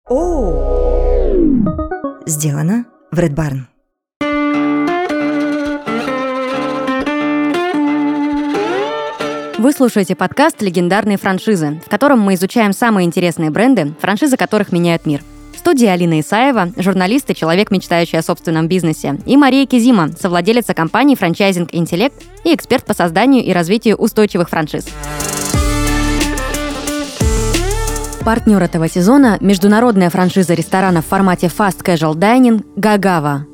Сделано в Red Barn. Вы слушаете подкаст «Легендарные франшизы», в котором мы изучаем самые интересные бренды, франшизы которых меняют мир. В студии Алина Исаева, журналист и человек, мечтающий о собственном бизнесе, и Мария Кизима, совладелица компании «Франчайзинг Интеллект» и эксперт по созданию и развитию устойчивых франшиз. Партнер этого сезона – международная франшиза ресторанов в формате Fast Casual Dining «Гагава».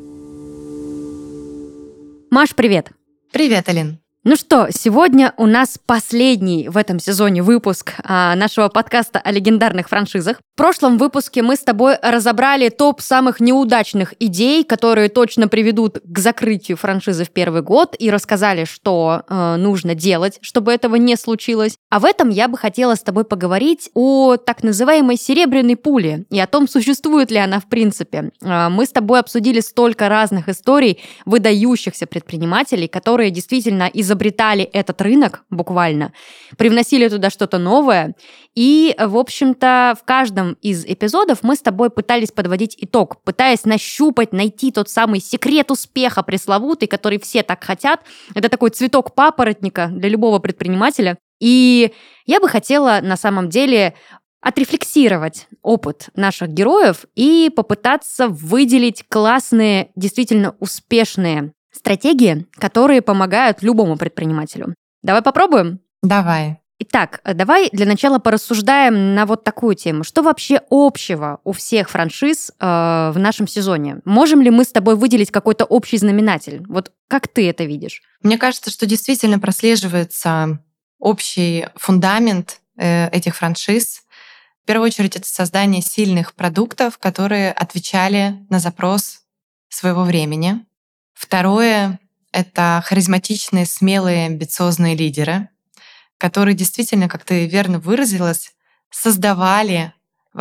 Маш, привет! Привет, Алин! Ну что, сегодня у нас последний в этом сезоне выпуск нашего подкаста о легендарных франшизах. В прошлом выпуске мы с тобой разобрали топ самых неудачных идей, которые точно приведут к закрытию франшизы в первый год, и рассказали, что нужно делать, чтобы этого не случилось. А в этом я бы хотела с тобой поговорить о так называемой серебряной пуле и о том, существует ли она в принципе. Мы с тобой обсудили столько разных историй выдающихся предпринимателей, которые действительно изобретали этот рынок буквально, привносили туда что-то новое. И, в общем-то, в каждом из эпизодов мы с тобой пытались подводить итог, пытаясь нащупать, найти тот самый секрет успеха пресловутый, который все так хотят. Это такой цветок папоротника для любого предпринимателя. И я бы хотела, на самом деле, отрефлексировать опыт наших героев и попытаться выделить классные, действительно успешные стратегии, которые помогают любому предпринимателю. Давай попробуем? Давай. Итак, давай для начала порассуждаем на вот такую тему. Что вообще общего у всех франшиз в нашем сезоне? Можем ли мы с тобой выделить какой-то общий знаменатель? Вот как ты это видишь? Мне кажется, что действительно прослеживается общий фундамент этих франшиз. В первую очередь, это создание сильных продуктов, которые отвечали на запрос своего времени. Второе — это харизматичные, смелые, амбициозные лидеры, которые действительно, как ты верно выразилась, создавали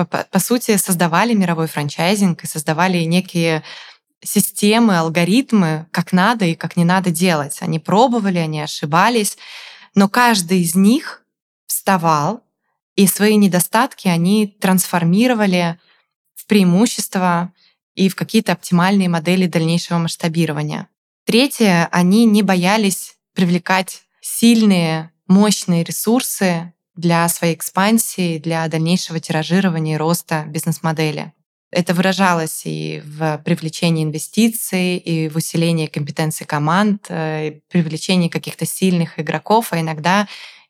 мировой франчайзинг и создавали некие системы, алгоритмы, как надо и как не надо делать. Они пробовали, они ошибались, но каждый из них вставал, и свои недостатки они трансформировали в преимущества и в какие-то оптимальные модели дальнейшего масштабирования. Третье, они не боялись привлекать сильные, мощные ресурсы для своей экспансии, для дальнейшего тиражирования и роста бизнес-модели. Это выражалось и в привлечении инвестиций, и в усилении компетенций команд, и привлечении каких-то сильных игроков, а иногда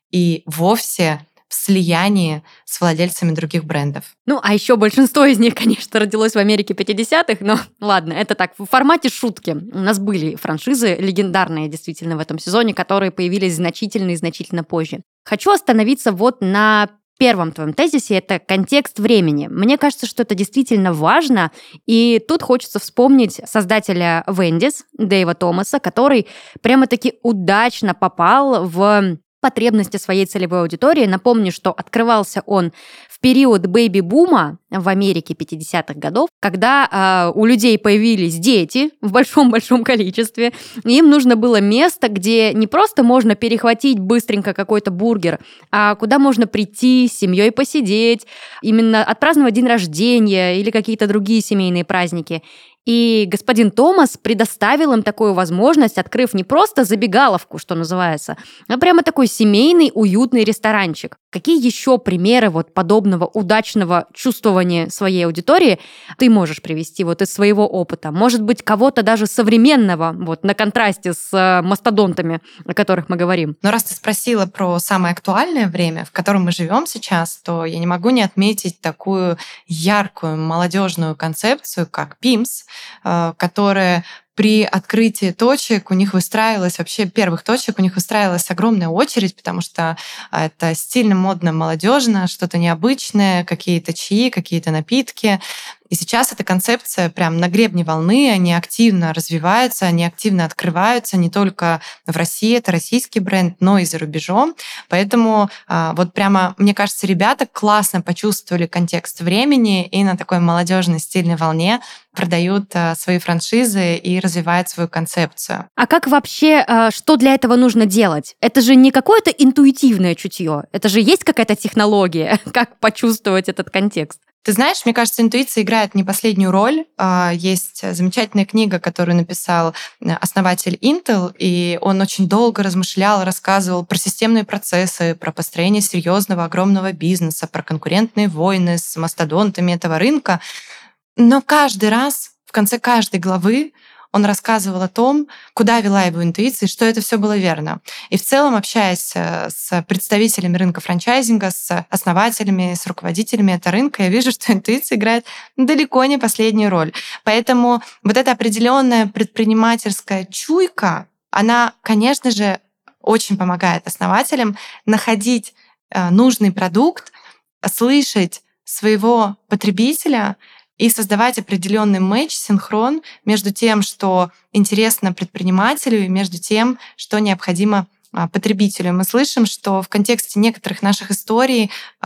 и вовсе в слиянии с владельцами других брендов. Ну, а еще большинство из них, конечно, родилось в Америке 50-х, но ладно, это так, в формате шутки. У нас были франшизы легендарные действительно в этом сезоне, которые появились значительно и значительно позже. Хочу остановиться вот на первом твоем тезисе, это контекст времени. Мне кажется, что это действительно важно, и тут хочется вспомнить создателя Wendy's, Дэйва Томаса, который прямо-таки удачно попал в потребности своей целевой аудитории. Напомню, что открывался он в период бэйби-бума в Америке 50-х годов, когда у людей появились дети в большом-большом количестве, и им нужно было место, где не просто можно перехватить быстренько какой-то бургер, а куда можно прийти с семьей посидеть, именно отпраздновать день рождения или какие-то другие семейные праздники. И господин Томас предоставил им такую возможность, открыв не просто забегаловку, что называется, а прямо такой семейный, уютный ресторанчик. Какие еще примеры вот подобного удачного чувствования своей аудитории ты можешь привести вот из своего опыта? Может быть, кого-то даже современного, вот на контрасте с мастодонтами, о которых мы говорим? Но раз ты спросила про самое актуальное время, в котором мы живем сейчас, то я не могу не отметить такую яркую молодежную концепцию, как PIMS, которая при открытии точек у них выстраивалась, вообще первых точек у них выстраивалась огромная очередь, потому что это стильно, модно, молодежно, что-то необычное, какие-то чаи, какие-то напитки. И сейчас эта концепция прям на гребне волны, они активно развиваются, они активно открываются не только в России, это российский бренд, но и за рубежом. Поэтому вот прямо, мне кажется, ребята классно почувствовали контекст времени и на такой молодежной стильной волне продают свои франшизы и развивают свою концепцию. А как вообще, что для этого нужно делать? Это же не какое-то интуитивное чутье, это же есть какая-то технология, как почувствовать этот контекст. Ты знаешь, мне кажется, интуиция играет не последнюю роль. Есть замечательная книга, которую написал основатель Intel, и он очень долго размышлял, рассказывал про системные процессы, про построение серьезного, огромного бизнеса, про конкурентные войны с мастодонтами этого рынка. Но каждый раз, в конце каждой главы, он рассказывал о том, куда вела его интуиция, и что это все было верно. И в целом, общаясь с представителями рынка франчайзинга, с основателями, с руководителями этого рынка, я вижу, что интуиция играет далеко не последнюю роль. Поэтому вот эта определенная предпринимательская чуйка, она, конечно же, очень помогает основателям находить нужный продукт, слышать своего потребителя и создавать определенный матч, синхрон между тем, что интересно предпринимателю, и между тем, что необходимо потребителю. Мы слышим, что в контексте некоторых наших историй,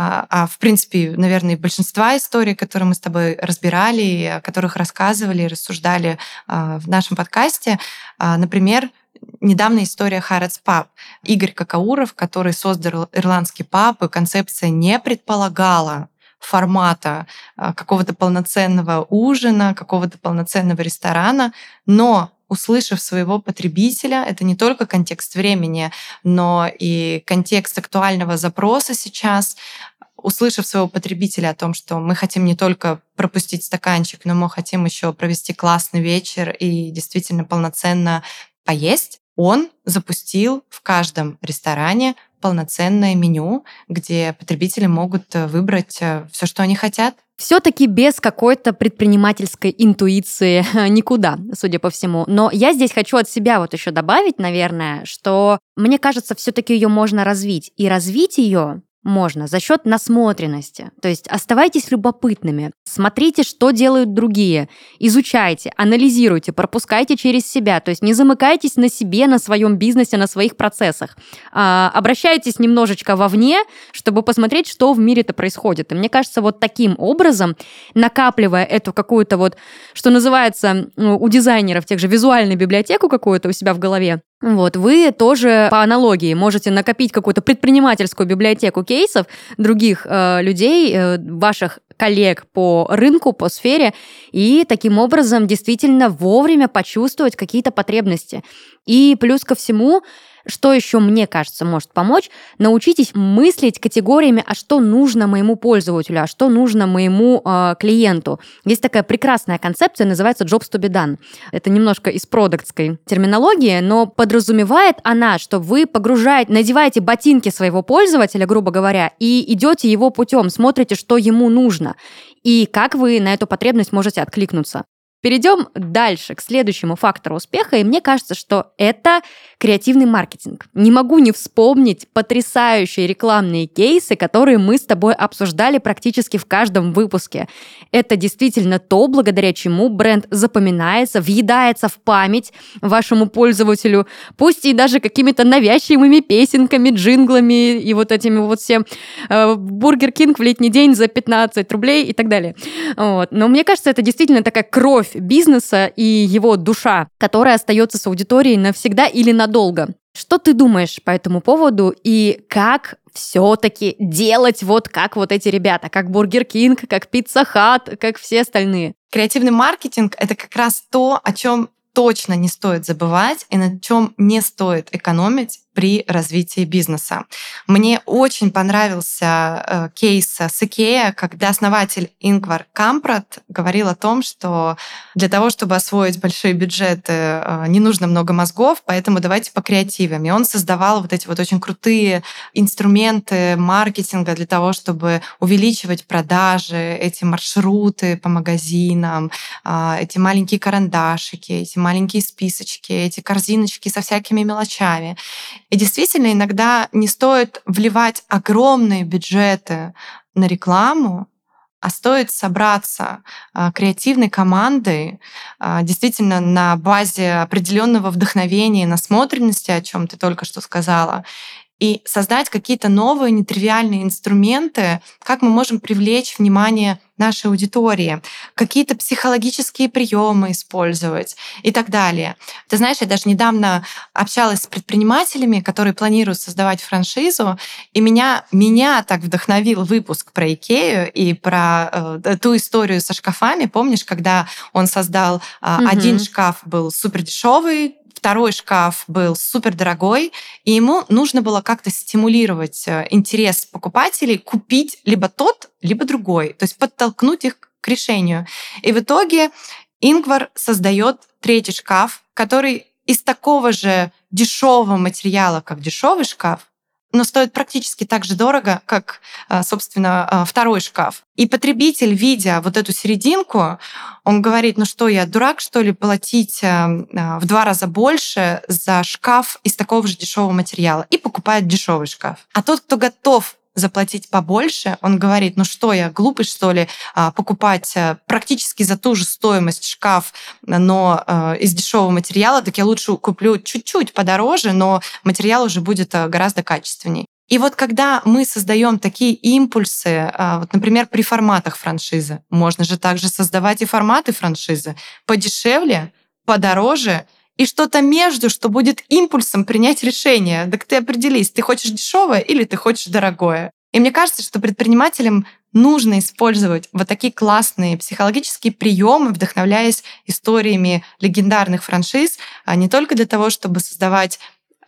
в принципе, наверное, и большинства историй, которые мы с тобой разбирали, о которых рассказывали, рассуждали в нашем подкасте, например, недавняя история Harrods Pub. Игорь Какауров, который создал ирландский паб, и концепция не предполагала формата какого-то полноценного ужина, какого-то полноценного ресторана, но услышав своего потребителя, это не только контекст времени, но и контекст актуального запроса сейчас, услышав своего потребителя о том, что мы хотим не только пропустить стаканчик, но мы хотим еще провести классный вечер и действительно полноценно поесть, он запустил в каждом ресторане полноценное меню, где потребители могут выбрать все, что они хотят. Все-таки без какой-то предпринимательской интуиции никуда, судя по всему. Но я здесь хочу от себя вот еще добавить, наверное, что мне кажется, все-таки ее можно развить. И развить ее можно за счет насмотренности. То есть оставайтесь любопытными, смотрите, что делают другие, изучайте, анализируйте, пропускайте через себя. То есть не замыкайтесь на себе, на своем бизнесе, на своих процессах. Обращайтесь немножечко вовне, чтобы посмотреть, что в мире-то происходит. И мне кажется, вот таким образом, накапливая эту какую-то вот, что называется у дизайнеров тех же, визуальную библиотеку какую-то у себя в голове, вот, вы тоже по аналогии можете накопить какую-то предпринимательскую библиотеку кейсов других людей, ваших коллег по рынку, по сфере, и таким образом действительно вовремя почувствовать какие-то потребности. И плюс ко всему, что еще, мне кажется, может помочь, научитесь мыслить категориями, а что нужно моему пользователю, а что нужно моему клиенту. Есть такая прекрасная концепция, называется jobs to be done. Это немножко из продуктской терминологии, но подразумевает она, что вы надеваете ботинки своего пользователя, грубо говоря, и идете его путем, смотрите, что ему нужно, и как вы на эту потребность можете откликнуться. Перейдем дальше, к следующему фактору успеха, и мне кажется, что это креативный маркетинг. Не могу не вспомнить потрясающие рекламные кейсы, которые мы с тобой обсуждали практически в каждом выпуске. Это действительно то, благодаря чему бренд запоминается, въедается в память вашему пользователю, пусть и даже какими-то навязчивыми песенками, джинглами и вот этими вот всем Бургер Кинг в летний день за 15 рублей и так далее. Вот. Но мне кажется, это действительно такая кровь бизнеса и его душа, которая остается с аудиторией навсегда или надолго. Что ты думаешь по этому поводу и как все-таки делать вот как вот эти ребята, как Бургер Кинг, как Пицца Хат, как все остальные? Креативный маркетинг — это как раз то, о чем точно не стоит забывать и на чем не стоит экономить при развитии бизнеса. Мне очень понравился кейс с IKEA, когда основатель Ингвар Кампрад говорил о том, что для того, чтобы освоить большие бюджеты, не нужно много мозгов, поэтому давайте покреативим. И он создавал вот эти вот очень крутые инструменты маркетинга для того, чтобы увеличивать продажи, эти маршруты по магазинам, эти маленькие карандашики, эти маленькие списочки, эти корзиночки со всякими мелочами. И действительно, иногда не стоит вливать огромные бюджеты на рекламу, а стоит собраться креативной командой, действительно на базе определенного вдохновения и насмотренности, о чем ты только что сказала, и создать какие-то новые нетривиальные инструменты, как мы можем привлечь внимание нашей аудитории, какие-то психологические приемы использовать и так далее. Ты знаешь, я даже недавно общалась с предпринимателями, которые планируют создавать франшизу, и меня так вдохновил выпуск про Икею и про ту историю со шкафами. Помнишь, когда он создал один шкаф был супер дешевый, второй шкаф был супер дорогой, и ему нужно было как-то стимулировать интерес покупателей купить либо тот, либо другой, то есть подтолкнуть их к решению. И в итоге Ингвар создает третий шкаф, который из такого же дешевого материала, как дешевый шкаф, но стоит практически так же дорого, как, собственно, второй шкаф. И потребитель, видя вот эту серединку, он говорит, ну что, я дурак, что ли, платить в 2 раза больше за шкаф из такого же дешевого материала, и покупает дешевый шкаф. А тот, кто готов заплатить побольше, он говорит, ну что, я глупый, что ли, покупать практически за ту же стоимость шкаф, но из дешевого материала, так я лучше куплю чуть-чуть подороже, но материал уже будет гораздо качественнее. И вот когда мы создаем такие импульсы, вот, например, при форматах франшизы, можно же также создавать и форматы франшизы подешевле, подороже, и что-то между, что будет импульсом принять решение. Так ты определись, ты хочешь дешевое или ты хочешь дорогое. И мне кажется, что предпринимателям нужно использовать вот такие классные психологические приемы, вдохновляясь историями легендарных франшиз, не только для того, чтобы создавать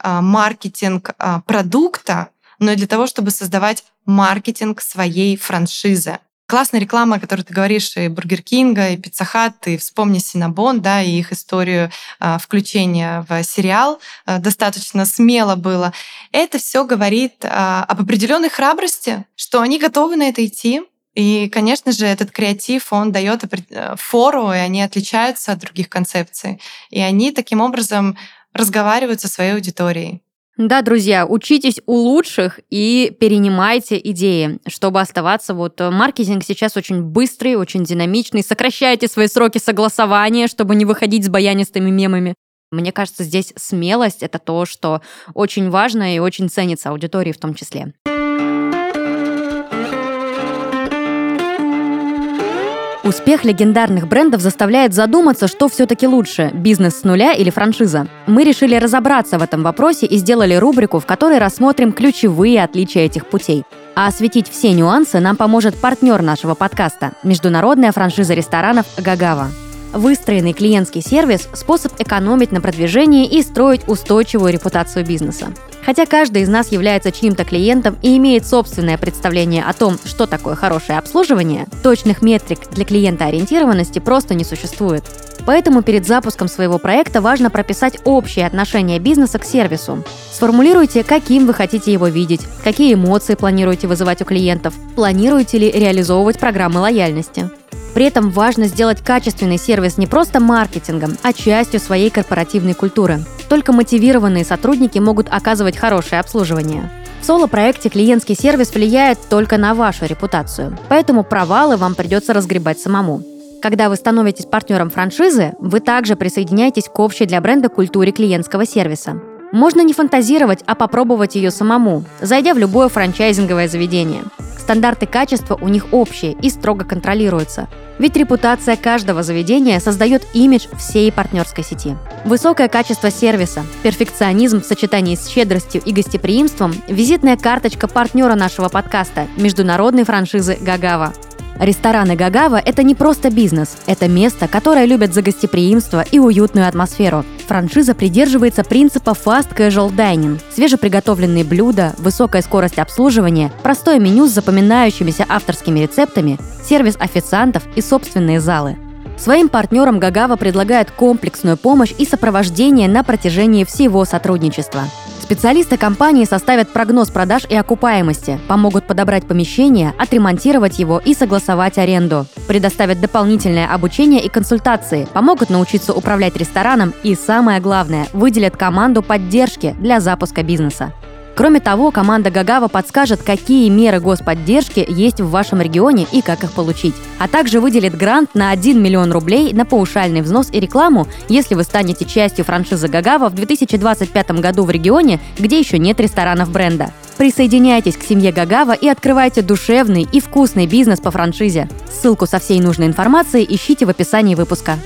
маркетинг продукта, но и для того, чтобы создавать маркетинг своей франшизы. Классная реклама, о которой ты говоришь, и Бургер Кинга, и Пицца Хат, и вспомни Синнабон, да, и их историю включения в сериал достаточно смело было. Это все говорит об определенной храбрости, что они готовы на это идти. И, конечно же, этот креатив, он дает фору, и они отличаются от других концепций. И они таким образом разговаривают со своей аудиторией. Да, друзья, учитесь у лучших и перенимайте идеи, чтобы оставаться. Вот маркетинг сейчас очень быстрый, очень динамичный. Сокращайте свои сроки согласования, чтобы не выходить с баянистыми мемами. Мне кажется, здесь смелость — это то, что очень важно и очень ценится аудиторией в том числе. Успех легендарных брендов заставляет задуматься, что все-таки лучше – бизнес с нуля или франшиза. Мы решили разобраться в этом вопросе и сделали рубрику, в которой рассмотрим ключевые отличия этих путей. А осветить все нюансы нам поможет партнер нашего подкаста – международная франшиза ресторанов «Гагава». Выстроенный клиентский сервис – способ экономить на продвижении и строить устойчивую репутацию бизнеса. Хотя каждый из нас является чьим-то клиентом и имеет собственное представление о том, что такое хорошее обслуживание, точных метрик для клиентоориентированности просто не существует. Поэтому перед запуском своего проекта важно прописать общее отношение бизнеса к сервису. Сформулируйте, каким вы хотите его видеть, какие эмоции планируете вызывать у клиентов, планируете ли реализовывать программы лояльности. При этом важно сделать качественный сервис не просто маркетингом, а частью своей корпоративной культуры. Только мотивированные сотрудники могут оказывать хорошее обслуживание. В соло-проекте клиентский сервис влияет только на вашу репутацию, поэтому провалы вам придется разгребать самому. Когда вы становитесь партнером франшизы, вы также присоединяетесь к общей для бренда культуре клиентского сервиса. Можно не фантазировать, а попробовать ее самому, зайдя в любое франчайзинговое заведение. Стандарты качества у них общие и строго контролируются. Ведь репутация каждого заведения создает имидж всей партнерской сети. Высокое качество сервиса, перфекционизм в сочетании с щедростью и гостеприимством – визитная карточка партнера нашего подкаста – международной франшизы «Гагава». Рестораны «Гагава» — это не просто бизнес, это место, которое любят за гостеприимство и уютную атмосферу. Франшиза придерживается принципа fast casual dining. Свежеприготовленные блюда, высокая скорость обслуживания, простое меню с запоминающимися авторскими рецептами, сервис официантов и собственные залы. Своим партнерам «Гагава» предлагает комплексную помощь и сопровождение на протяжении всего сотрудничества. Специалисты компании составят прогноз продаж и окупаемости, помогут подобрать помещение, отремонтировать его и согласовать аренду, предоставят дополнительное обучение и консультации, помогут научиться управлять рестораном и, самое главное, выделят команду поддержки для запуска бизнеса. Кроме того, команда Гагава подскажет, какие меры господдержки есть в вашем регионе и как их получить. А также выделит грант на 1 миллион рублей на паушальный взнос и рекламу, если вы станете частью франшизы Гагава в 2025 году в регионе, где еще нет ресторанов бренда. Присоединяйтесь к семье Гагава и открывайте душевный и вкусный бизнес по франшизе. Ссылку со всей нужной информацией ищите в описании выпуска.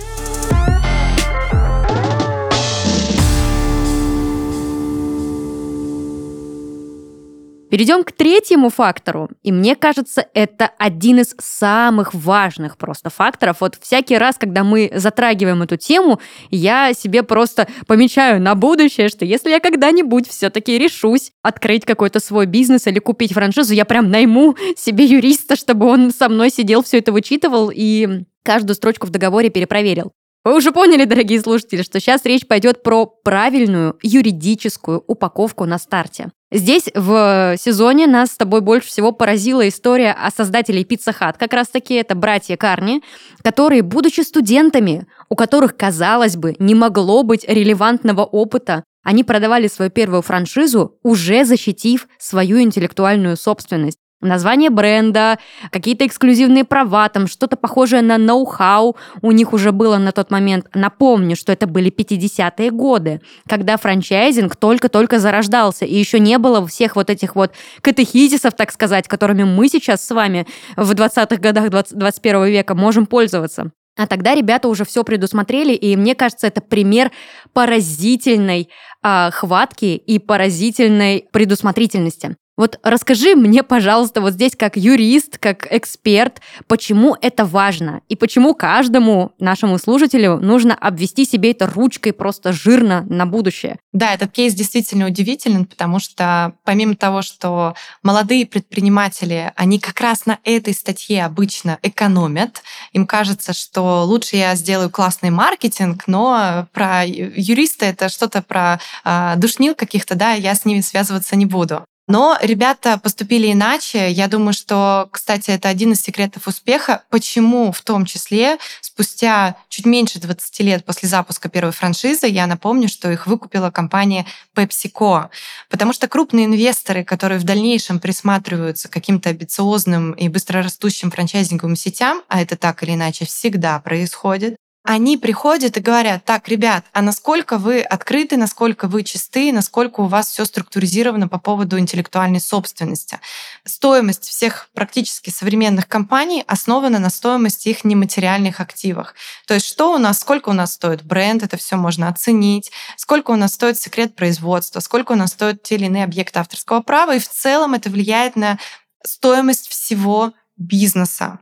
Перейдем к третьему фактору. И мне кажется, это один из самых важных просто факторов. Вот всякий раз, когда мы затрагиваем эту тему, я себе просто помечаю на будущее, что если я когда-нибудь все-таки решусь открыть какой-то свой бизнес или купить франшизу, я прям найму себе юриста, чтобы он со мной сидел, все это вычитывал и каждую строчку в договоре перепроверил. Вы уже поняли, дорогие слушатели, что сейчас речь пойдет про правильную юридическую упаковку на старте. Здесь в сезоне нас с тобой больше всего поразила история о создателей Pizza Hut. Как раз-таки это братья Карни, которые, будучи студентами, у которых, казалось бы, не могло быть релевантного опыта, они продавали свою первую франшизу, уже защитив свою интеллектуальную собственность. Название бренда, какие-то эксклюзивные права, там что-то похожее на ноу-хау у них уже было на тот момент. Напомню, что это были 50-е годы, когда франчайзинг только-только зарождался, и еще не было всех вот этих вот катехизисов, так сказать, которыми мы сейчас с вами в 20-х годах 21 века можем пользоваться. А тогда ребята уже все предусмотрели, и мне кажется, это пример поразительной хватки и поразительной предусмотрительности. Вот расскажи мне, пожалуйста, вот здесь как юрист, как эксперт, почему это важно и почему каждому нашему слушателю нужно обвести себе это ручкой просто жирно на будущее. Да, этот кейс действительно удивителен, потому что помимо того, что молодые предприниматели, они как раз на этой статье обычно экономят, им кажется, что лучше я сделаю классный маркетинг, но про юриста это что-то про душнил каких-то, да, я с ними связываться не буду. Но ребята поступили иначе. Я думаю, что, кстати, это один из секретов успеха. Почему, в том числе, спустя чуть меньше 20 лет после запуска первой франшизы, я напомню, что их выкупила компания PepsiCo. Потому что крупные инвесторы, которые в дальнейшем присматриваются к каким-то амбициозным и быстрорастущим франчайзинговым сетям, а это так или иначе всегда происходит, они приходят и говорят: так, ребят, а насколько вы открыты, насколько вы чисты, насколько у вас все структуризировано по поводу интеллектуальной собственности. Стоимость всех практически современных компаний основана на стоимости их нематериальных активах. То есть что у нас, сколько у нас стоит бренд, это все можно оценить, сколько у нас стоит секрет производства, сколько у нас стоят те или иные объекты авторского права, и в целом это влияет на стоимость всего бизнеса.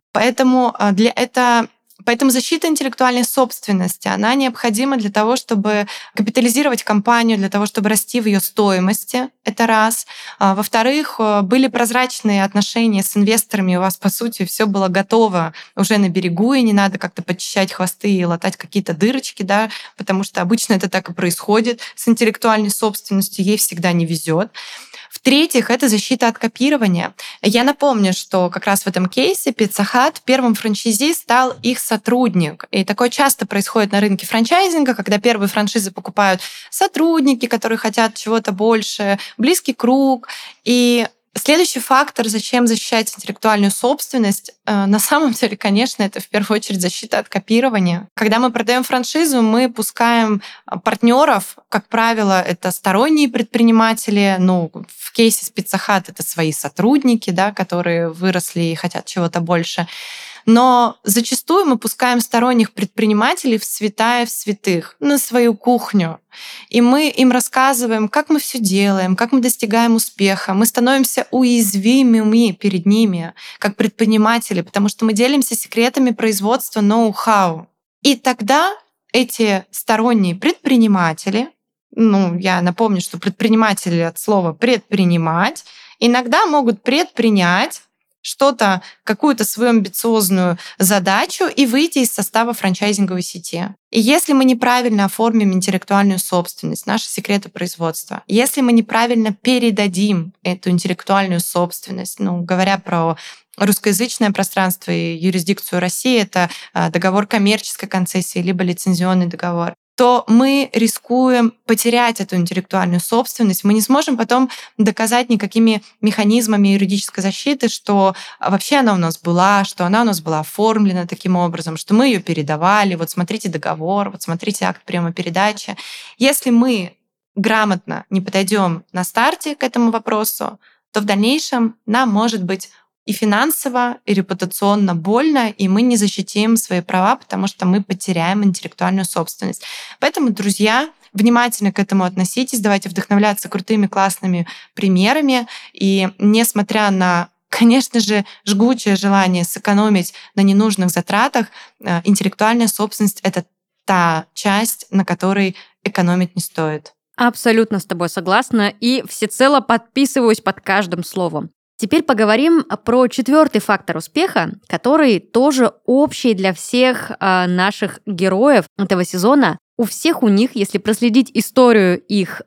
Поэтому защита интеллектуальной собственности, она необходима для того, чтобы капитализировать компанию, для того, чтобы расти в ее стоимости. Это раз. Во-вторых, были прозрачные отношения с инвесторами, у вас, по сути, все было готово уже на берегу, и не надо как-то подчищать хвосты и латать какие-то дырочки, да, потому что обычно это так и происходит с интеллектуальной собственностью, ей всегда не везет. В-третьих, это защита от копирования. Я напомню, что как раз в этом кейсе Pizza Hut первым франчайзи стал их сотрудник. И такое часто происходит на рынке франчайзинга, когда первые франшизы покупают сотрудники, которые хотят чего-то больше, близкий круг. И следующий фактор, зачем защищать интеллектуальную собственность, на самом деле, конечно, это в первую очередь защита от копирования. Когда мы продаем франшизу, мы пускаем партнеров, как правило, это сторонние предприниматели, в кейсе с Pizza Hut это свои сотрудники, да, которые выросли и хотят чего-то больше. Но зачастую мы пускаем сторонних предпринимателей в святая в святых, на свою кухню. И мы им рассказываем, как мы все делаем, как мы достигаем успеха. Мы становимся уязвимыми перед ними, как предприниматели, потому что мы делимся секретами производства ноу-хау. И тогда эти сторонние предприниматели, я напомню, что предприниматели от слова «предпринимать», иногда могут предпринять что-то, какую-то свою амбициозную задачу и выйти из состава франчайзинговой сети. И если мы неправильно оформим интеллектуальную собственность, наши секреты производства, если мы неправильно передадим эту интеллектуальную собственность, говоря про русскоязычное пространство и юрисдикцию России, это договор коммерческой концессии либо лицензионный договор, то мы рискуем потерять эту интеллектуальную собственность. Мы не сможем потом доказать никакими механизмами юридической защиты, что вообще она у нас была, что она у нас была оформлена таким образом, что мы ее передавали, вот смотрите договор, вот смотрите акт приема передачи. Если мы грамотно не подойдем на старте к этому вопросу, то в дальнейшем нам может быть и финансово, и репутационно больно, и мы не защитим свои права, потому что мы потеряем интеллектуальную собственность. Поэтому, друзья, внимательно к этому относитесь, давайте вдохновляться крутыми, классными примерами. И несмотря на, конечно же, жгучее желание сэкономить на ненужных затратах, интеллектуальная собственность — это та часть, на которой экономить не стоит. Абсолютно с тобой согласна и всецело подписываюсь под каждым словом. Теперь поговорим про 4-й фактор успеха, который тоже общий для всех наших героев этого сезона. У всех у них, если проследить историю их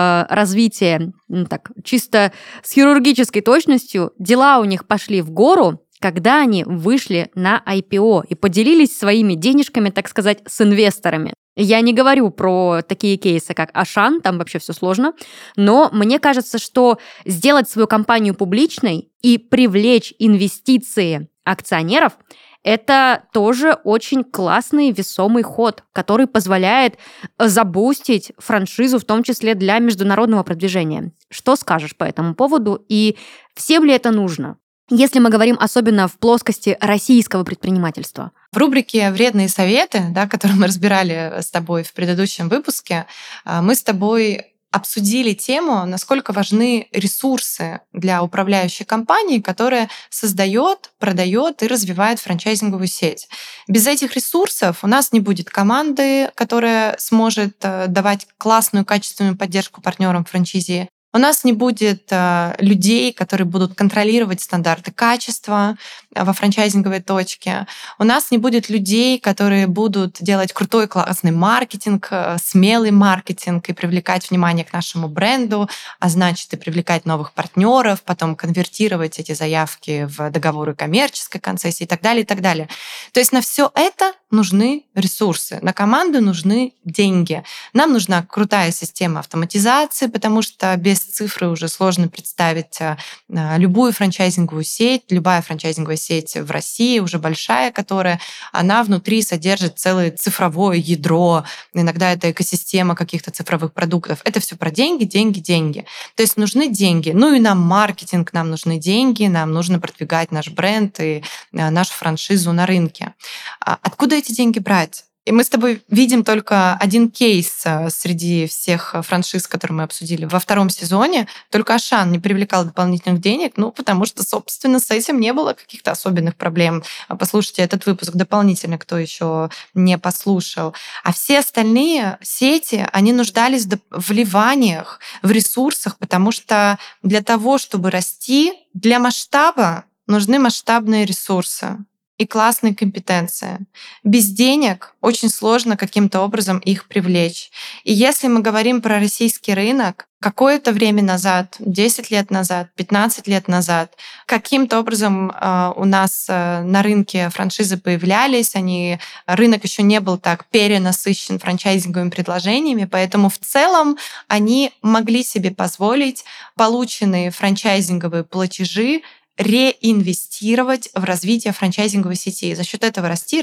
развития так, чисто с хирургической точностью, дела у них пошли в гору, когда они вышли на IPO и поделились своими денежками, так сказать, с инвесторами. Я не говорю про такие кейсы, как Ашан, там вообще все сложно, но мне кажется, что сделать свою компанию публичной и привлечь инвестиции акционеров – это тоже очень классный весомый ход, который позволяет забустить франшизу, в том числе для международного продвижения. Что скажешь по этому поводу и всем ли это нужно? Если мы говорим особенно в плоскости российского предпринимательства. В рубрике «Вредные советы», да, которую мы разбирали с тобой в предыдущем выпуске, мы с тобой обсудили тему, насколько важны ресурсы для управляющей компании, которая создает, продает и развивает франчайзинговую сеть. Без этих ресурсов у нас не будет команды, которая сможет давать классную, качественную поддержку партнерам франчайзи. У нас не будет людей, которые будут контролировать стандарты качества во франчайзинговой точке. У нас не будет людей, которые будут делать крутой, классный маркетинг, смелый маркетинг и привлекать внимание к нашему бренду, а значит и привлекать новых партнеров, потом конвертировать эти заявки в договоры коммерческой концессии и так далее, и так далее. То есть на все это нужны ресурсы, на команду нужны деньги. Нам нужна крутая система автоматизации, потому что без цифры уже сложно представить любую франчайзинговую сеть. Любая франчайзинговая сеть в России уже большая, которая, она внутри содержит целое цифровое ядро. Иногда это экосистема каких-то цифровых продуктов. Это все про деньги, деньги, деньги. То есть нужны деньги. Ну и нам маркетинг, нам нужны деньги, нам нужно продвигать наш бренд и нашу франшизу на рынке. Откуда эти деньги брать? И мы с тобой видим только один кейс среди всех франшиз, которые мы обсудили во 2-м сезоне. Только Ашан не привлекал дополнительных денег, потому что, собственно, с этим не было каких-то особенных проблем. Послушайте этот выпуск дополнительно, кто еще не послушал. А все остальные сети, они нуждались в вливаниях, в ресурсах, потому что для того, чтобы расти, для масштаба нужны масштабные ресурсы и классные компетенции. Без денег очень сложно каким-то образом их привлечь. И если мы говорим про российский рынок, какое-то время назад, 10 лет назад, 15 лет назад, каким-то образом у нас на рынке франшизы появлялись, рынок еще не был так перенасыщен франчайзинговыми предложениями, поэтому в целом они могли себе позволить полученные франчайзинговые платежи реинвестировать в развитие франчайзинговой сети. За счет этого расти.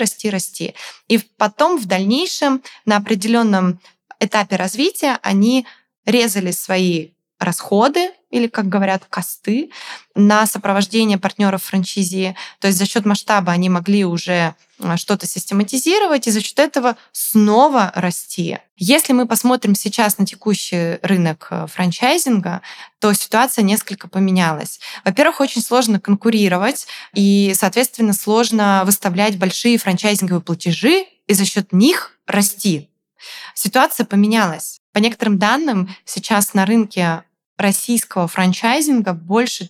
И потом в дальнейшем на определенном этапе развития они резали свои расходы, или, как говорят, косты, на сопровождение партнеров франчайзи. То есть за счет масштаба они могли уже что-то систематизировать и за счет этого снова расти. Если мы посмотрим сейчас на текущий рынок франчайзинга, то ситуация несколько поменялась. Во-первых, очень сложно конкурировать и, соответственно, сложно выставлять большие франчайзинговые платежи и за счет них расти. Ситуация поменялась. По некоторым данным, сейчас на рынке российского франчайзинга больше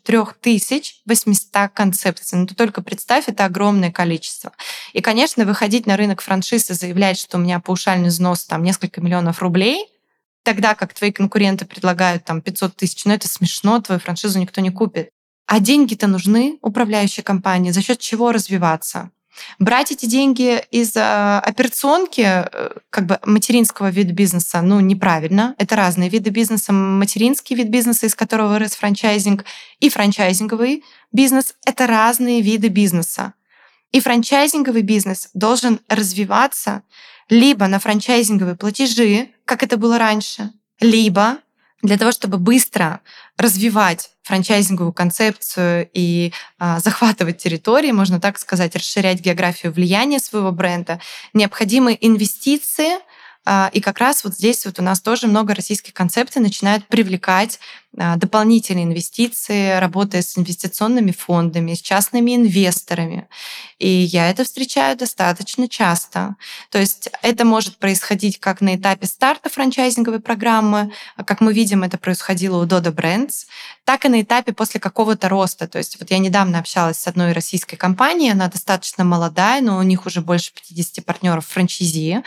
3800 концепций. Ты только представь, это огромное количество. И, конечно, выходить на рынок франшиз и заявлять, что у меня паушальный взнос несколько миллионов рублей, тогда как твои конкуренты предлагают 500 тысяч, это смешно, твою франшизу никто не купит. А деньги-то нужны управляющей компании, за счет чего развиваться? Брать эти деньги из операционки, как бы материнского вида бизнеса, неправильно. Это разные виды бизнеса. Материнский вид бизнеса, из которого вырос франчайзинг, и франчайзинговый бизнес — это разные виды бизнеса. И франчайзинговый бизнес должен развиваться либо на франчайзинговые платежи, как это было раньше, либо для того, чтобы быстро развивать франчайзинговую концепцию и захватывать территории, можно так сказать, расширять географию влияния своего бренда, необходимы инвестиции. И как раз вот здесь вот у нас тоже много российских концепций начинают привлекать дополнительные инвестиции, работая с инвестиционными фондами, с частными инвесторами. И я это встречаю достаточно часто. То есть это может происходить как на этапе старта франчайзинговой программы, как мы видим, это происходило у Dodo Brands, так и на этапе после какого-то роста. То есть вот я недавно общалась с одной российской компанией, она достаточно молодая, но у них уже больше 50 партнеров франчайзи.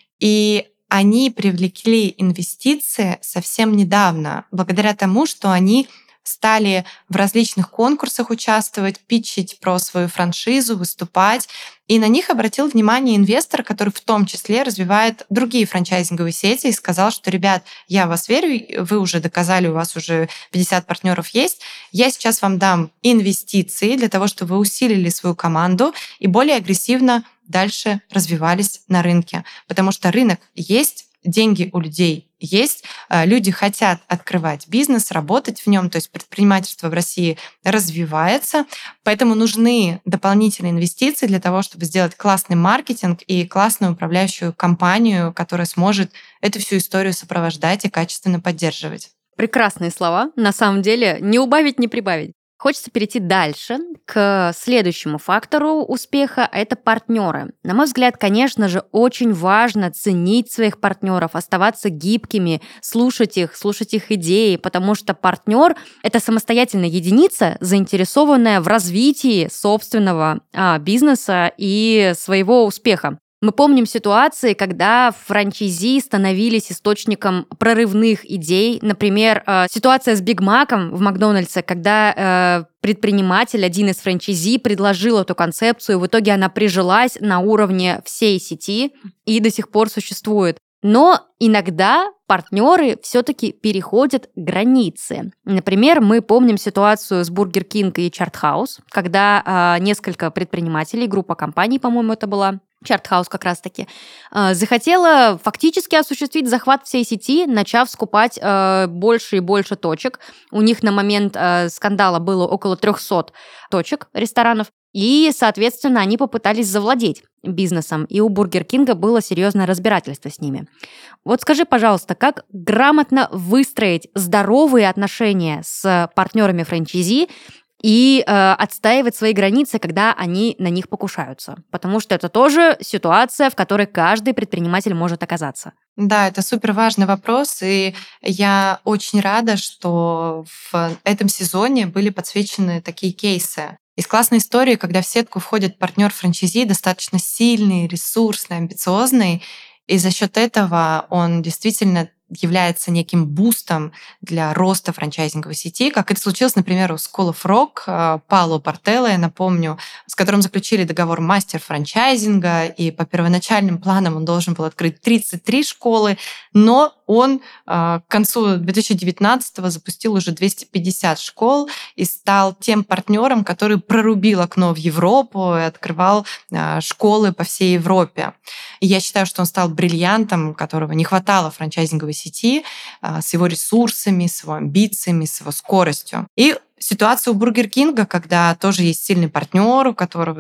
И они привлекли инвестиции совсем недавно, благодаря тому, что они стали в различных конкурсах участвовать, питчить про свою франшизу, выступать. И на них обратил внимание инвестор, который в том числе развивает другие франчайзинговые сети, и сказал, что, ребят, я в вас верю, вы уже доказали, у вас уже 50 партнеров есть, я сейчас вам дам инвестиции для того, чтобы вы усилили свою команду и более агрессивно дальше развивались на рынке. Потому что рынок есть, деньги у людей есть, люди хотят открывать бизнес, работать в нем, то есть предпринимательство в России развивается, поэтому нужны дополнительные инвестиции для того, чтобы сделать классный маркетинг и классную управляющую компанию, которая сможет эту всю историю сопровождать и качественно поддерживать. Прекрасные слова. На самом деле, не убавить, не прибавить. Хочется перейти дальше к следующему фактору успеха, а это партнеры. На мой взгляд, конечно же, очень важно ценить своих партнеров, оставаться гибкими, слушать их идеи, потому что партнер — это самостоятельная единица, заинтересованная в развитии собственного бизнеса и своего успеха. Мы помним ситуации, когда франчайзи становились источником прорывных идей. Например, ситуация с Биг Маком в Макдональдсе, когда предприниматель, один из франчайзи, предложил эту концепцию, в итоге она прижилась на уровне всей сети и до сих пор существует. Но иногда партнеры все-таки переходят границы. Например, мы помним ситуацию с Burger King и Чартхаус, когда несколько предпринимателей, группа компаний, по-моему, это была, Чартхаус как раз-таки, захотела фактически осуществить захват всей сети, начав скупать больше и больше точек. У них на момент скандала было около 300 точек ресторанов. И, соответственно, они попытались завладеть бизнесом, и у Бургер Кинга было серьезное разбирательство с ними. Вот скажи, пожалуйста, как грамотно выстроить здоровые отношения с партнерами франчайзи и отстаивать свои границы, когда они на них покушаются? Потому что это тоже ситуация, в которой каждый предприниматель может оказаться. Да, это супер важный вопрос, и я очень рада, что в этом сезоне были подсвечены такие кейсы. Есть классная история, когда в сетку входит партнер франчайзи, достаточно сильный, ресурсный, амбициозный, и за счет этого он действительно является неким бустом для роста франчайзинговой сети, как это случилось, например, у School of Rock Паоло Портелло, я напомню, с которым заключили договор мастер франчайзинга, и по первоначальным планам он должен был открыть 33 школы, но он к концу 2019-го запустил уже 250 школ и стал тем партнером, который прорубил окно в Европу и открывал школы по всей Европе. И я считаю, что он стал бриллиантом, которого не хватало франчайзинговой сети, с его ресурсами, с его амбициями, с его скоростью. И ситуация у Бургер Кинга, когда тоже есть сильный партнер, у которого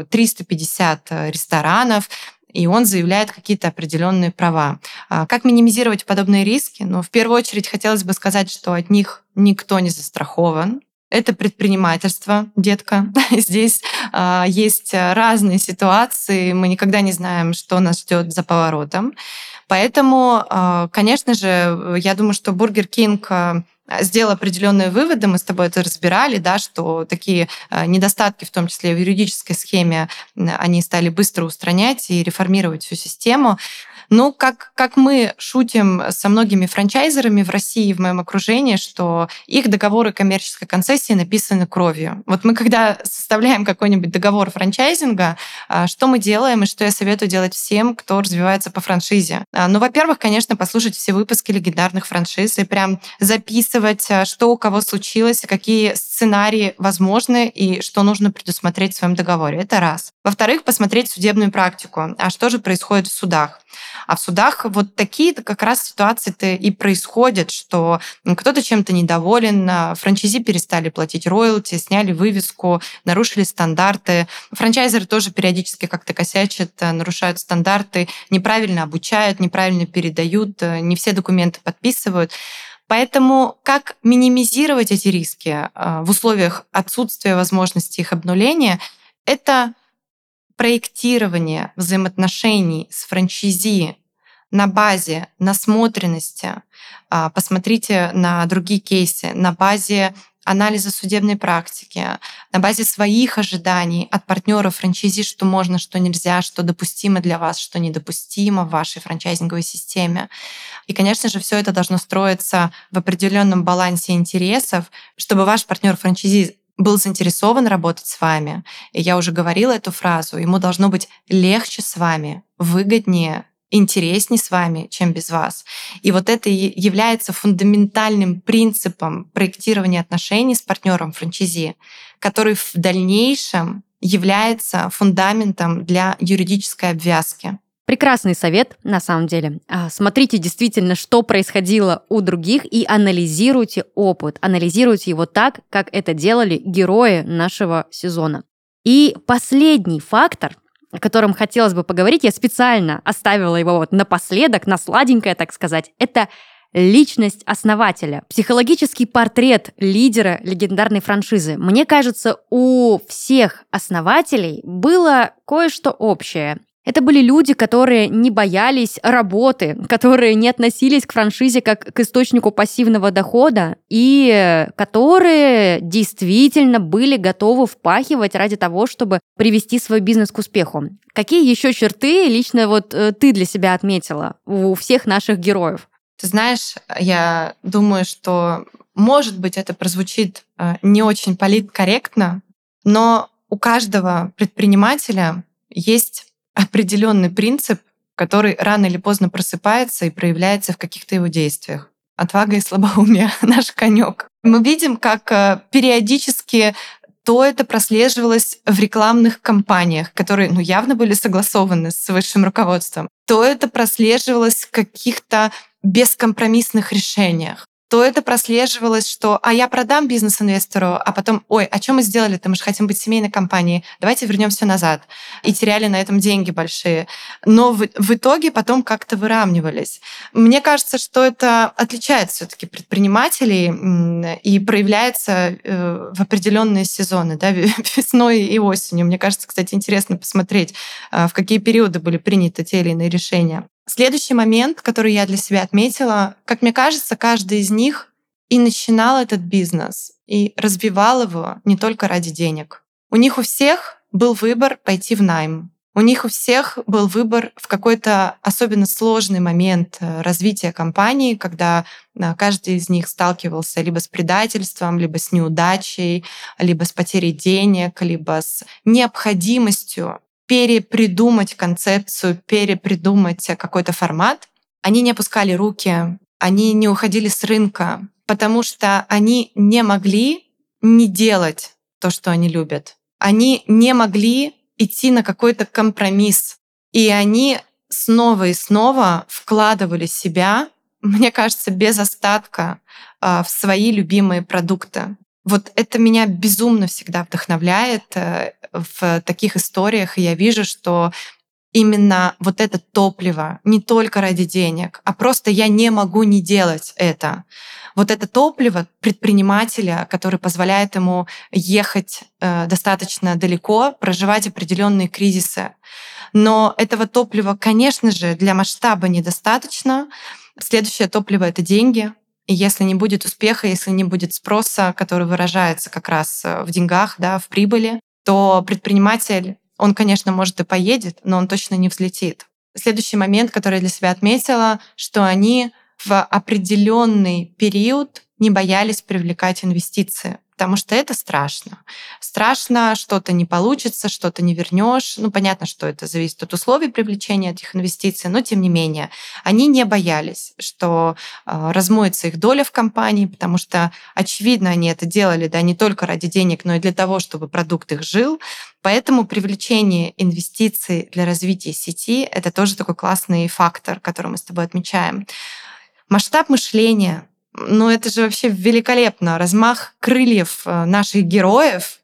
350 ресторанов, и он заявляет какие-то определенные права. Как минимизировать подобные риски? Ну, в первую очередь, хотелось бы сказать, что от них никто не застрахован. Это предпринимательство, детка. Здесь есть разные ситуации, мы никогда не знаем, что нас ждет за поворотом. Поэтому, конечно же, я думаю, что Бургер Кинг сделал определенные выводы, мы с тобой это разбирали, да, что такие недостатки, в том числе в юридической схеме, они стали быстро устранять и реформировать всю систему. Ну, как мы шутим со многими франчайзерами в России, в моем окружении, что их договоры коммерческой концессии написаны кровью. Вот мы, когда составляем какой-нибудь договор франчайзинга, что мы делаем и что я советую делать всем, кто развивается по франшизе? Ну, во-первых, конечно, послушать все выпуски легендарных франшиз и прям записывать, что у кого случилось, какие сценарии возможны и что нужно предусмотреть в своем договоре. Это раз. Во-вторых, посмотреть судебную практику. А что же происходит в судах? А в судах вот такие-то как раз ситуации-то и происходят, что кто-то чем-то недоволен, франчайзи перестали платить роялти, сняли вывеску, нарушили стандарты. Франчайзеры тоже периодически как-то косячат, нарушают стандарты, неправильно обучают, неправильно передают, не все документы подписывают. Поэтому как минимизировать эти риски в условиях отсутствия возможности их обнуления, это проектирование взаимоотношений с франчайзи на базе насмотренности. Посмотрите на другие кейсы, на базе анализа судебной практики, на базе своих ожиданий от партнеров франчайзи, что можно, что нельзя, что допустимо для вас, что недопустимо в вашей франчайзинговой системе. И, конечно же, все это должно строиться в определенном балансе интересов, чтобы ваш партнер франчайзи был заинтересован работать с вами. И я уже говорила эту фразу. Ему должно быть легче с вами, выгоднее, интереснее с вами, чем без вас. И вот это и является фундаментальным принципом проектирования отношений с партнером франчайзи, который в дальнейшем является фундаментом для юридической обвязки. Прекрасный совет, на самом деле. Смотрите действительно, что происходило у других, и анализируйте опыт. Анализируйте его так, как это делали герои нашего сезона. И последний фактор, о котором хотелось бы поговорить, я специально оставила его вот напоследок, на сладенькое, так сказать, это личность основателя, психологический портрет лидера легендарной франшизы. Мне кажется, у всех основателей было кое-что общее. Это были люди, которые не боялись работы, которые не относились к франшизе как к источнику пассивного дохода и которые действительно были готовы впахивать ради того, чтобы привести свой бизнес к успеху. Какие еще черты лично вот ты для себя отметила у всех наших героев? Ты знаешь, я думаю, что, может быть, это прозвучит не очень политкорректно, но у каждого предпринимателя есть определенный принцип, который рано или поздно просыпается и проявляется в каких-то его действиях. Отвага и слабоумие — наш конек. Мы видим, как периодически то это прослеживалось в рекламных кампаниях, которые явно были согласованы с высшим руководством, то это прослеживалось в каких-то бескомпромиссных решениях, то это прослеживалось, что я продам бизнес-инвестору, а потом, а что мы сделали-то? Мы же хотим быть семейной компанией, давайте вернем все назад. И теряли на этом деньги большие. Но в итоге потом как-то выравнивались. Мне кажется, что это отличает все-таки предпринимателей и проявляется в определенные сезоны, да, весной и осенью. Мне кажется, кстати, интересно посмотреть, в какие периоды были приняты те или иные решения. Следующий момент, который я для себя отметила, как мне кажется, каждый из них и начинал этот бизнес, и развивал его не только ради денег. У них у всех был выбор пойти в найм. У них у всех был выбор в какой-то особенно сложный момент развития компании, когда каждый из них сталкивался либо с предательством, либо с неудачей, либо с потерей денег, либо с необходимостью перепридумать концепцию, перепридумать какой-то формат. Они не опускали руки, они не уходили с рынка, потому что они не могли не делать то, что они любят. Они не могли идти на какой-то компромисс. И они снова и снова вкладывали себя, мне кажется, без остатка в свои любимые продукты. Вот это меня безумно всегда вдохновляет в таких историях, и я вижу, что именно вот это топливо не только ради денег, а просто я не могу не делать это. Вот это топливо предпринимателя, который позволяет ему ехать достаточно далеко, проживать определенные кризисы. Но этого топлива, конечно же, для масштаба недостаточно. Следующее топливо — это деньги. И если не будет успеха, если не будет спроса, который выражается как раз в деньгах, да, в прибыли, то предприниматель, он, конечно, может и поедет, но он точно не взлетит. Следующий момент, который я для себя отметила, что они в определенный период не боялись привлекать инвестиции, потому что это страшно. Страшно, что-то не получится, что-то не вернешь. Понятно, что это зависит от условий привлечения этих инвестиций, но тем не менее, они не боялись, что размоется их доля в компании, потому что, очевидно, они это делали, да, не только ради денег, но и для того, чтобы продукт их жил. Поэтому привлечение инвестиций для развития сети — это тоже такой классный фактор, который мы с тобой отмечаем. Масштаб мышления. Это же вообще великолепно. Размах крыльев наших героев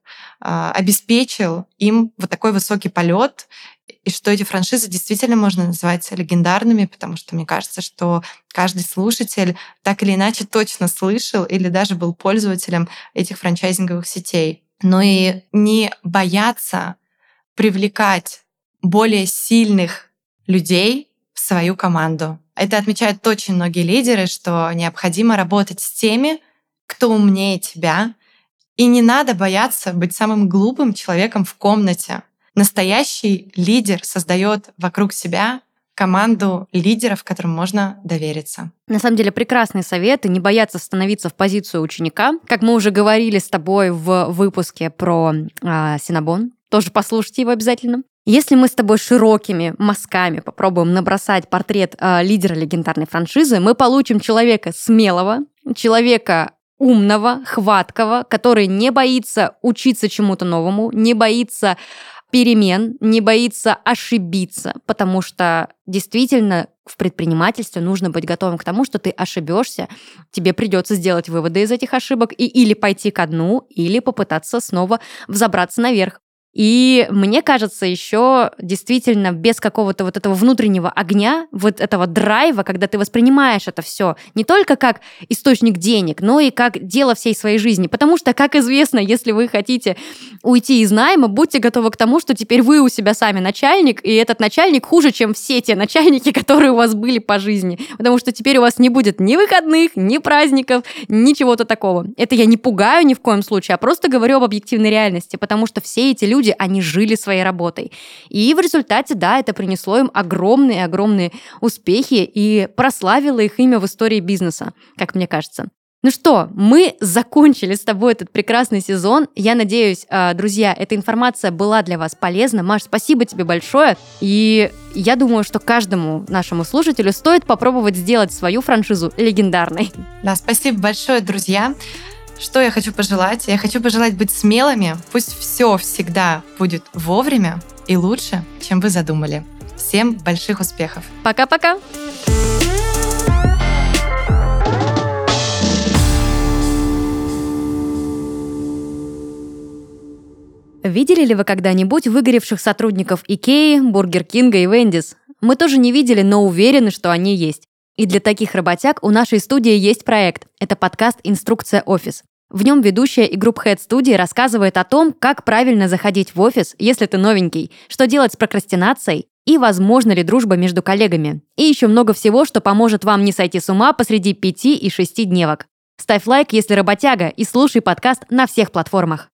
обеспечил им вот такой высокий полет, и что эти франшизы действительно можно назвать легендарными, потому что мне кажется, что каждый слушатель так или иначе точно слышал или даже был пользователем этих франчайзинговых сетей. Но и не бояться привлекать более сильных людей в свою команду. Это отмечают очень многие лидеры, что необходимо работать с теми, кто умнее тебя, и не надо бояться быть самым глупым человеком в комнате. Настоящий лидер создает вокруг себя команду лидеров, которым можно довериться. На самом деле прекрасный совет, и не бояться становиться в позицию ученика. Как мы уже говорили с тобой в выпуске про Cinnabon, тоже послушайте его обязательно. Если мы с тобой широкими мазками попробуем набросать портрет лидера легендарной франшизы, мы получим человека смелого, человека умного, хваткого, который не боится учиться чему-то новому, не боится перемен, не боится ошибиться, потому что действительно в предпринимательстве нужно быть готовым к тому, что ты ошибешься, тебе придется сделать выводы из этих ошибок и или пойти ко дну, или попытаться снова взобраться наверх. И мне кажется, еще действительно без какого-то вот этого внутреннего огня, вот этого драйва, когда ты воспринимаешь это все не только как источник денег, но и как дело всей своей жизни. Потому что, как известно, если вы хотите уйти из найма, будьте готовы к тому, что теперь вы у себя сами начальник, и этот начальник хуже, чем все те начальники, которые у вас были по жизни. Потому что теперь у вас не будет ни выходных, ни праздников, ни чего-то такого. Это я не пугаю ни в коем случае, а просто говорю об объективной реальности, потому что все эти люди, они жили своей работой. И в результате, да, это принесло им огромные-огромные успехи и прославило их имя в истории бизнеса, как мне кажется. Ну что, мы закончили с тобой этот прекрасный сезон. Я надеюсь, друзья, эта информация была для вас полезна. Маш, спасибо тебе большое. И я думаю, что каждому нашему слушателю стоит попробовать сделать свою франшизу легендарной. Да, спасибо большое, друзья. Что я хочу пожелать? Я хочу пожелать быть смелыми. Пусть все всегда будет вовремя и лучше, чем вы задумали. Всем больших успехов. Пока-пока. Видели ли вы когда-нибудь выгоревших сотрудников Икеи, Бургер Кинга и Вендис? Мы тоже не видели, но уверены, что они есть. И для таких работяг у нашей студии есть проект. Это подкаст «Инструкция офис». В нем ведущая и групп-хед студии рассказывает о том, как правильно заходить в офис, если ты новенький, что делать с прокрастинацией и возможна ли дружба между коллегами. И еще много всего, что поможет вам не сойти с ума посреди 5 и 6 дневок. Ставь лайк, если работяга, и слушай подкаст на всех платформах.